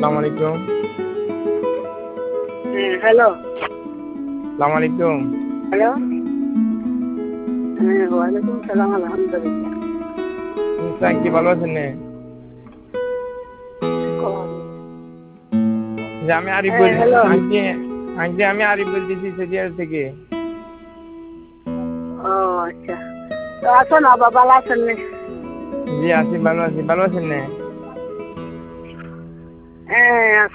আসসালামু আলাইকুম। হ্যালো। আসসালামু আলাইকুম। হ্যালো। ওয়ালাইকুম সালাম, আলহামদুলিল্লাহ। কি ভালো আছেন নে? যে আমি আরিফ হ্যালো। আন্টি আন্টি আমি আরিফ বলতেছি সেজিয়ার থেকে। ও আচ্ছা, তো আছো না বাবা, ভালো আছেন নে? জি আছি, ভালো আছি। ভালো আছেন নে? হ্যাঁ।